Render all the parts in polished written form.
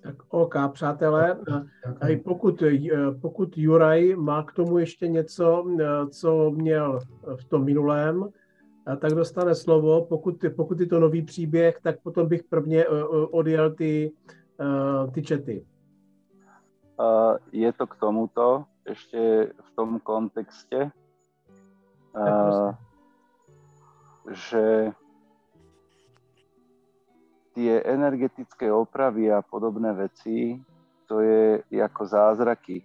Tak OK, přátelé, a pokud Juraj má k tomu ještě něco, co měl v tom minulém, tak dostane slovo. Pokud je to nový příběh, tak potom bych prvně odjel ty chaty. Je to k tomuto ešte v tom kontexte, že tie energetické opravy a podobné veci, to je ako zázraky.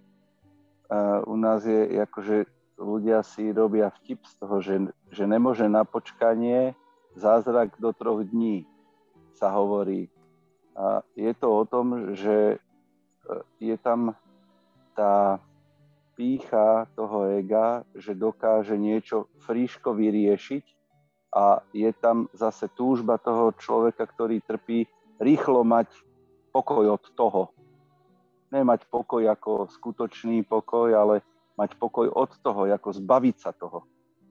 U nás je akože ľudia si robia vtip z toho, že nemôže na počkanie zázrak do 3 dní, sa hovorí. A je to o tom, že je tam tá pýcha toho ega, že dokáže niečo fríško vyriešiť a je tam zase túžba toho človeka, ktorý trpí, rýchlo mať pokoj od toho. Nemať pokoj ako skutočný pokoj, ale mať pokoj od toho, ako zbaviť sa toho.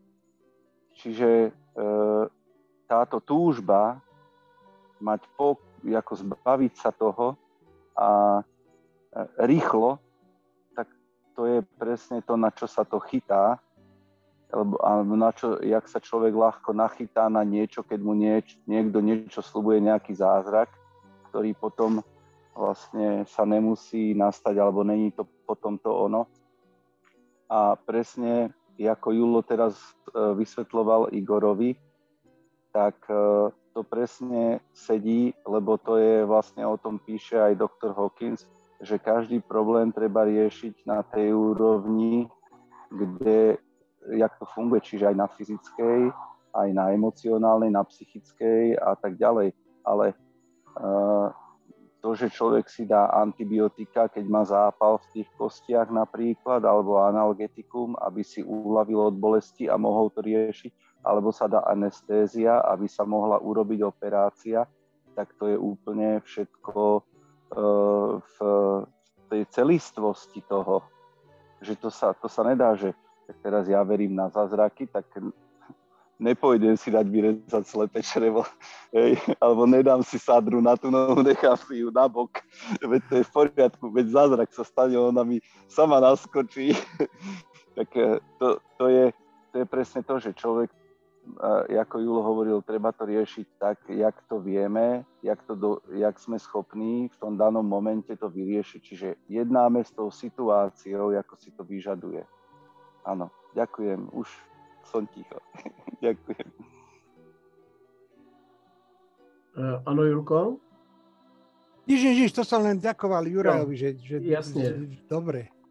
Čiže táto túžba mať ako zbaviť sa toho a rýchlo, tak to je presne to, na čo sa to chytá, alebo na čo, jak sa človek ľahko nachytá na niečo, keď mu niekto niečo sľubuje, nejaký zázrak, ktorý potom vlastne sa nemusí nastať, alebo není to potom to ono. A presne, ako Julo teraz vysvetľoval Igorovi, tak to presne sedí, lebo to je vlastne, o tom píše aj doktor Hawkins, že každý problém treba riešiť na tej úrovni, kde, jak to funguje, čiže aj na fyzickej, aj na emocionálnej, na psychickej a tak ďalej. Ale to, že človek si dá antibiotika, keď má zápal v tých kostiach napríklad, alebo analgetikum, aby si uľavil od bolesti a mohol to riešiť, alebo sa dá anestézia, aby sa mohla urobiť operácia, tak to je úplne všetko v tej celistvosti toho, že to sa nedá, že tak teraz ja verím na zázraky, tak nepôjdem si dať vyrezať slepé črevo, alebo nedám si sadru na tú nohu, nechám si ju nabok, veď to je v poriadku, veď zázrak sa stane, ona mi sama naskočí. Tak to je presne to, že človek, ako Julo hovoril, treba to riešiť tak, jak to vieme, jak sme schopní v tom danom momente to vyriešiť. Čiže jednáme s tou situáciou, ako si to vyžaduje. Áno, ďakujem, už som ticho. Ďakujem. Áno, Julko? Nič, to som len ďakoval Jurajovi, že jasne. Dobre.